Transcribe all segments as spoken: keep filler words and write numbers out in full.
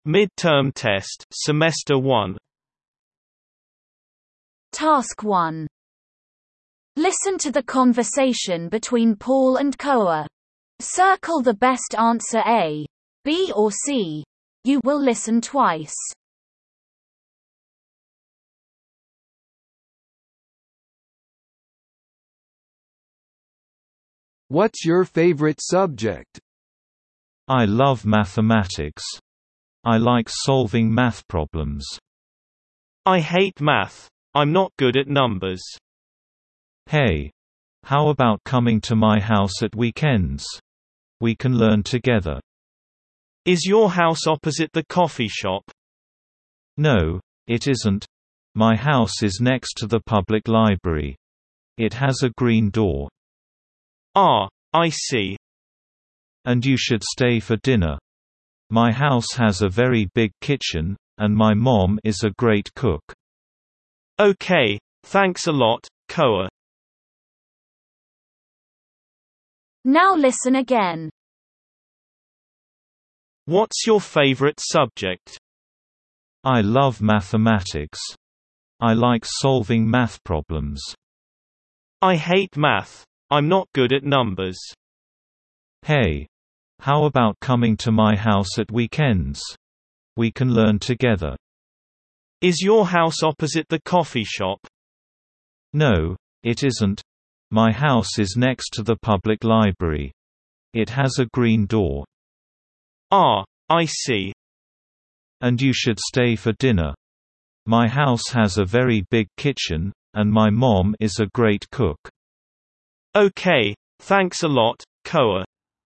Mid-term test, Semester one. Task one. Listen to the conversation between Paul and Koa. Circle the best answer A, B or C. You will listen twice. What's your favorite subject? I love mathematics. I like solving math problems. I hate math. I'm not good at numbers. Hey, how about coming to my house at weekends? We can learn together. Is your house opposite the coffee shop? No, it isn't. My house is next to the public library. It has a green door. Ah, I see. And you should stay for dinner. My house has a very big kitchen, and my mom is a great cook. Okay, thanks a lot, Koa. Now listen again. What's your favorite subject? I love mathematics. I like solving math problems. I hate math. I'm not good at numbers. Hey, how about coming to my house at weekends? We can learn together. Is your house opposite the coffee shop? No, it isn't. My house is next to the public library. It has a green door. Ah, I see. And you should stay for dinner. My house has a very big kitchen, and my mom is a great cook. Okay, thanks a lot, Koa.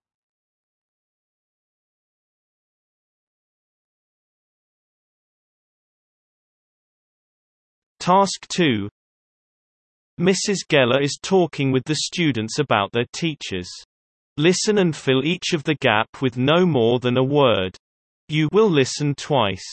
Task two. Missus Geller is talking with the students about their teachers. Listen and fill each of the gap with no more than a word. You will listen twice.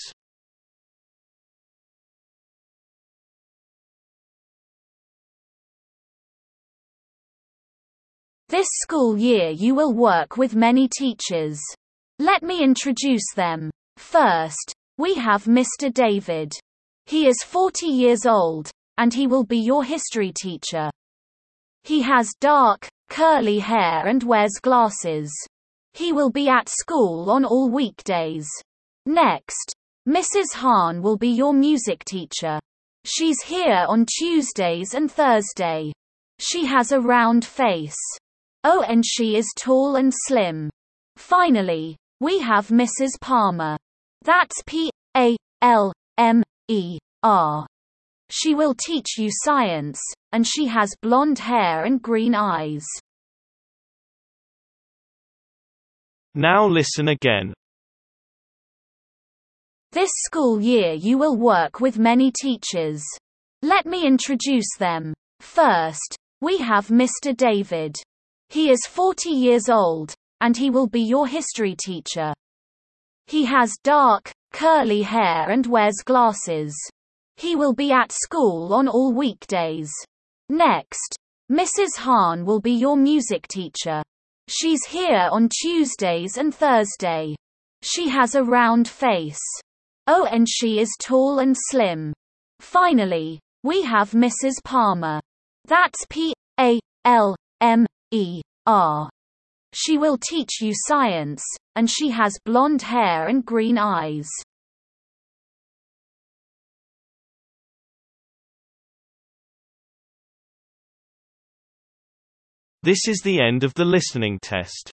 This school year you will work with many teachers. Let me introduce them. First, we have Mister David. He is forty years old, and he will be your history teacher. He has dark, curly hair and wears glasses. He will be at school on all weekdays. Next, Missus Hahn will be your music teacher. She's here on Tuesdays and Thursday. She has a round face. Oh, and she is tall and slim. Finally, we have Missus Palmer. That's P A L M E R. She will teach you science, and she has blonde hair and green eyes. Now listen again. This school year you will work with many teachers. Let me introduce them. First, we have Mister David. He is forty years old, and he will be your history teacher. He has dark, curly hair and wears glasses. He will be at school on all weekdays. Next, Missus Hahn will be your music teacher. She's here on Tuesdays and Thursday. She has a round face. Oh, and she is tall and slim. Finally, we have Missus Palmer. That's P A L M E R. She will teach you science, and she has blonde hair and green eyes. This is the end of the listening test.